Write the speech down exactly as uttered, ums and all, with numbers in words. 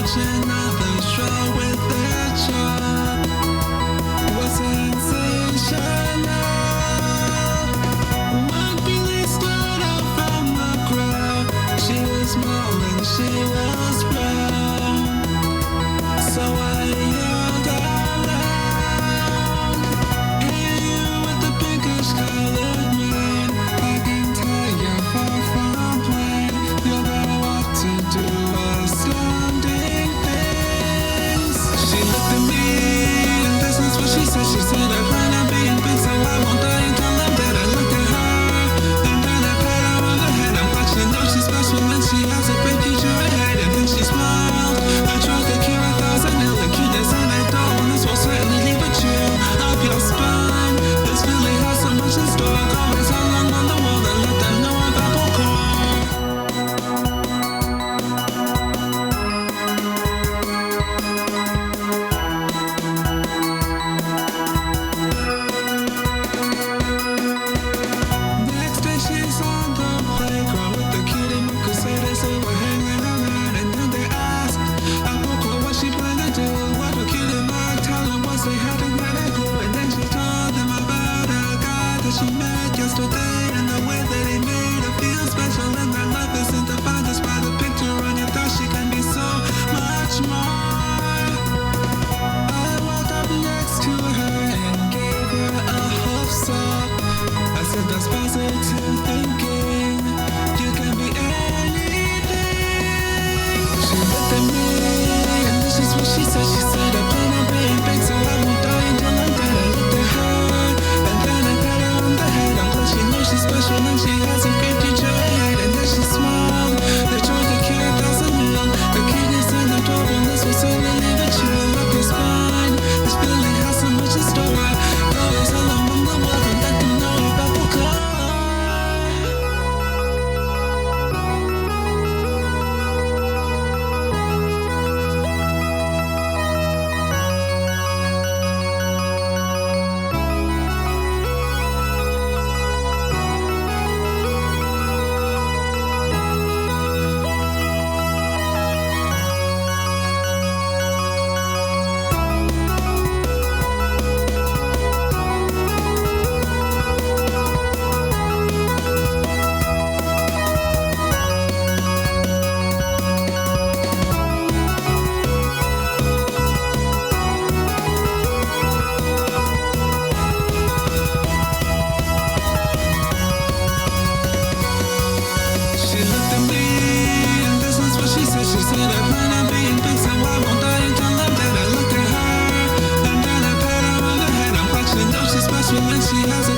watching others show with their charm was sensational. One Billy stood out from the crowd. She was small and she was brown. So I yelled out loud, "Hey, you with the pinkish colored mane, I can tell you're far from plain. You're about what to do astounding things." She looked at me, and this is what she said. She said, "I plan on being big, so I won't die until I'm dead." I looked at her, and then I pat her on the head. I'm glad she knows she's special, and she has a great future ahead. And then she smiled. I tried to cure a thousand ill and cuteness, and I don't. This will certainly leave a chill up your spine. This really has so much in store. Always how long on the wall and let them know about popcorn. Next day she's on the playground with the cutie moon crusaders who were hanging around. And then they asked Apoko what she planned to do. What her cutie mark talent was, they had to let it go. And then she told them about a guy that she met yesterday, and the way that he made her feel special. And that love isn't defined just by the picture on your thought. She can be so much more. I walked up next to her and gave her a huff up. I said that's positive thinking. You can be anything. She looked at me, and this is what she said. She said, "I plan on being big, so I won't die until I'm dead." I looked at her, and then I pat her on the head. I'm glad she knows she's special, and she has a great future ahead. And then she smiled. They tried to cure a thousand ill. The cuteness and adorableness will certainly leave a chill up your spine. This building has so much in store. Always along on the wall and let them know about the club. She looked at me, and this is what she said. She said, "I plan on being big, so I won't die until I'm dead." I looked at her, and then I pat her on the head. I'm glad she knows she's special, and she has a